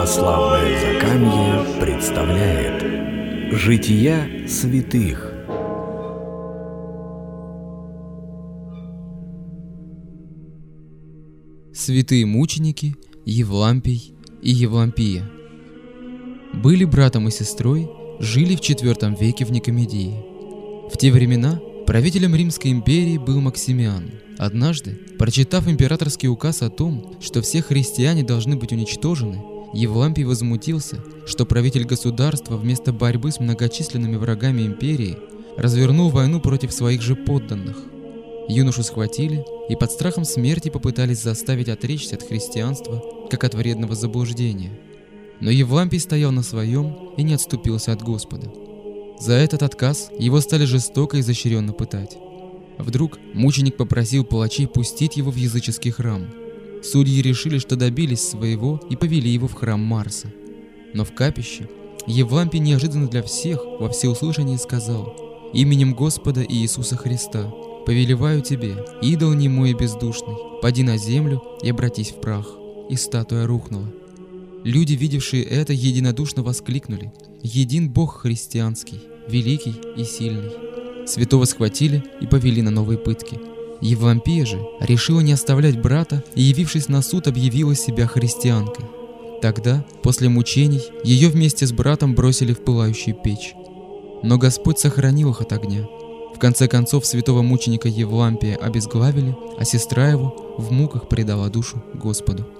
Православное Закамье представляет Жития святых. Святые мученики Евлампий и Евлампия были братом и сестрой, жили в IV веке в Никомедии. В те времена правителем Римской империи был Максимиан. Однажды, прочитав императорский указ о том, что все христиане должны быть уничтожены, Евлампий возмутился, что правитель государства вместо борьбы с многочисленными врагами империи развернул войну против своих же подданных. Юношу схватили и под страхом смерти попытались заставить отречься от христианства, как от вредного заблуждения. Но Евлампий стоял на своем и не отступился от Господа. За этот отказ его стали жестоко и изощренно пытать. Вдруг мученик попросил палачей пустить его в языческий храм. Судьи решили, что добились своего, и повели его в храм Марса. Но в капище Евлампий неожиданно для всех во всеуслышание сказал: «Именем Господа Иисуса Христа повелеваю тебе, идол немой и бездушный, пади на землю и обратись в прах». И статуя рухнула. Люди, видевшие это, единодушно воскликнули: «Един Бог христианский, великий и сильный». Святого схватили и повели на новые пытки. Евлампия же решила не оставлять брата и, явившись на суд, объявила себя христианкой. Тогда, после мучений, ее вместе с братом бросили в пылающую печь. Но Господь сохранил их от огня. В конце концов, святого мученика Евлампия обезглавили, а сестра его в муках предала душу Господу.